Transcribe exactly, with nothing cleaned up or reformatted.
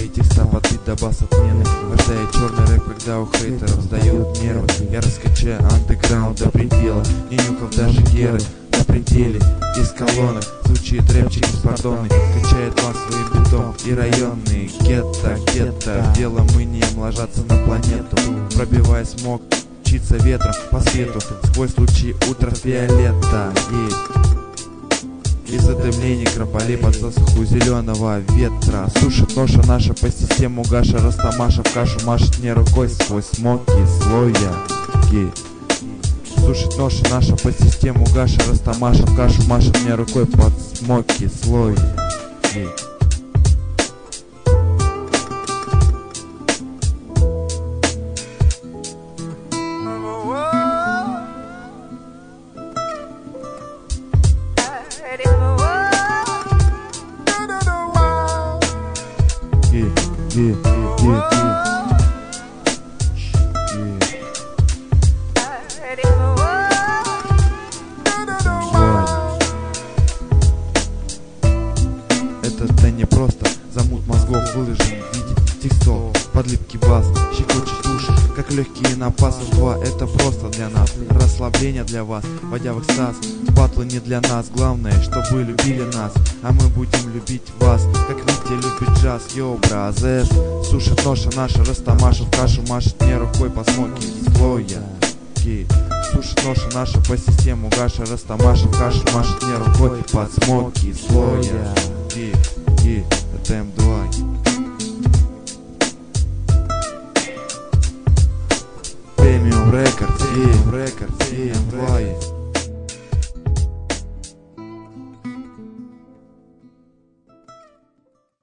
Мои текста под бит до бас отмены. Рождает черный рэп, когда у хейтеров сдают нервы. Я раскачаю андеграунд до предела. Не нюхал даже геры на пределе. Из колонок звучит рэпчик беспардонный. Качает вас своим битом и районные гетто, гетто. Дело мы не ложатся на планету. Пробивая смог, мчится ветром по свету. Сквозь лучи ультрафиолета. И задымление крополей под засуху зеленого ветра. Сушит ноша наша по систему Гаша. Растамаша в кашу машет мне рукой сквозь смоки слоя. Сушит ноша наша по систему Гаша. Растамаша в кашу машет мне рукой под смоки слоя. Yeah, yeah, yeah, yeah. Это не просто замут мозгов, выложен в виде текстов. Подлипкий бас, щекочет уши, как легкие напасы в два. Это просто для нас, расслабление для вас, вводя в экстаз. Батлы не для нас, главное, чтобы любили нас. А мы будем любить вас, как Витя любит джаз. Йоу, бразес, сушит ноша наша, растамаша в кашу машет мне рукой по смоки слоя. Сушит ноша наша по систему Гаша. Растамаша в кашу машет мне рукой под смоки слоя. Это эм два. Премиум Рекордс, Рекордс, эм два.